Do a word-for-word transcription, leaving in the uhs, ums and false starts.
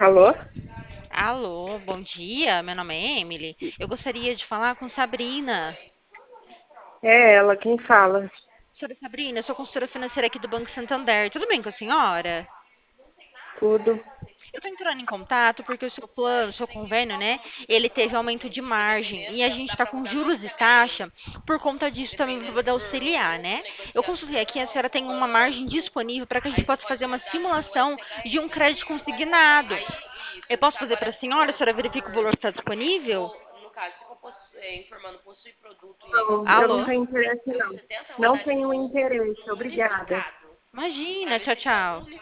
Alô? Alô, bom dia. Meu nome é Emily. Eu gostaria de falar com Sabrina. É ela quem fala. Senhora Sabrina, eu sou consultora financeira aqui do Banco Santander. Tudo bem com a senhora? Tudo. Eu estou entrando em contato porque o seu plano, o seu convênio, né? Ele teve aumento de margem e a gente está com juros e taxa por conta disso também para poder auxiliar, né? Eu consultei aqui, a senhora tem uma margem disponível para que a gente possa fazer uma simulação de um crédito consignado. Eu posso fazer para a senhora? A senhora verifica o valor que está disponível? Não, eu não Alô? tenho interesse não. Não tenho interesse, obrigada. Imagina, tchau, tchau.